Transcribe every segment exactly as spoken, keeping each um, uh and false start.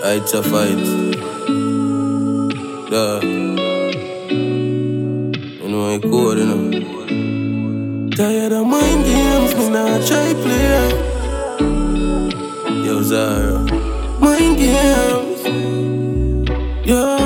It's a fight. Duh. You know I code, you know. Tired of mind games, me not try play. Yo, Zara. Mind games. Yo.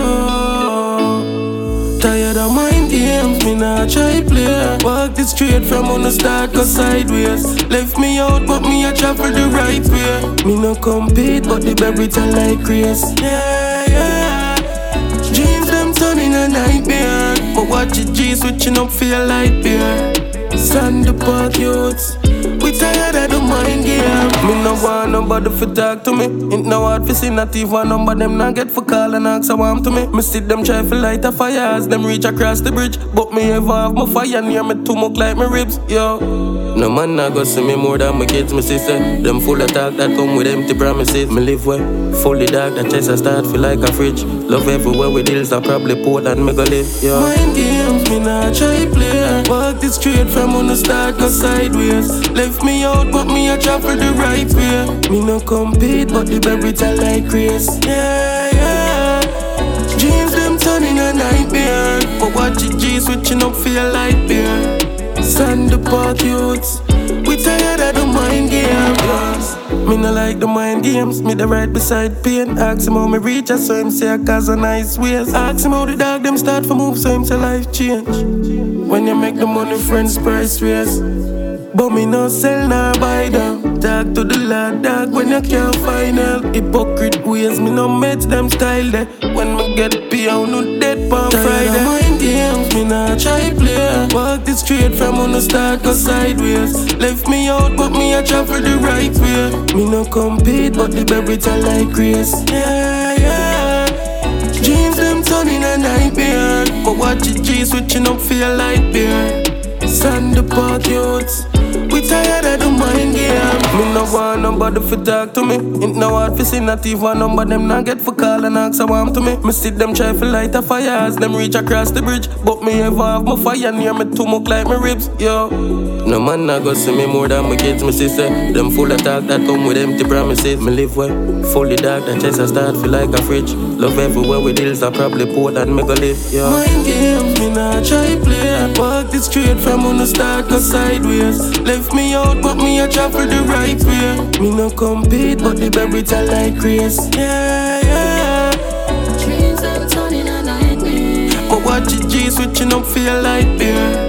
Tired of mind games, me not try play. Walk the street from on the start, go sideways. Left me out, but me a travel the right way. Me no compete, but the baby tell like race. Yeah, yeah. Dreams them turning a nightmare. But watch the G switching up for your light beer. Sandy Park youths, we tired of the mind game. Me no want nobody for talk to me. It no hard for see not even number them not get for call and ask a warm to me. Me see them try for light a fire as them reach across the bridge. But me ever have my fire near me too much like my ribs, yo. No man not go see me more than my kids, me sister. Them full of talk that come with empty promises. Me live well, fully dark, that chest I start feel like a fridge. Love everywhere with deals, I probably Portland me go live, yo. Mind games, me not try play. Walk the street from on the start, go sideways. Left me out, but me a travel the right way. Me no compete, but the baby tell like race. Yeah, yeah. Dreams them turning a nightmare. But watch the G switching up for your light beer. Sandy Park youths, we tired of the mind games. Me no like the mind games, me the right beside pain. Ask him how me reach, I saw him say I cause a nice ways. Ask him how the dog them start for move, so him say life change. When you make the money, friends price raise. But me no sell nor buy them. Talk to the lad dog when you can't find help. Hypocrite ways, me no match them style there. When me get paid, no dead pan Friday. Mind games, me not try play. Walk the street from on the start, go sideways. Left me out, but me a travel the right way. Me no compete, but the baby tell like race. Yeah, yeah. Dreams them turning a nightmare. But watch the G switching up for your light beer. Sandy Park youths, we tired of the mind game. Me no want nobody for talk to me. It no hard for see not even number them not get for call and ask a warm to me. Me see them try for light a fire as them reach across the bridge. But me ever have my fire near me too much like my ribs, yo. No man not go see me more than my kids, me sister. Them full of talk that come with empty promises. Me live well, fully dark, that chest I start feel like a fridge. Love everywhere with deals, I probably Portland me go live, yo. Mind games, me not try play. Walk the street from on the start, go sideways. Left me out, but me a travel the right way. Me no compete, but the baby tell like race. Yeah, yeah. Dreams them turning a nightmare. But watch the G switching up for your light beer.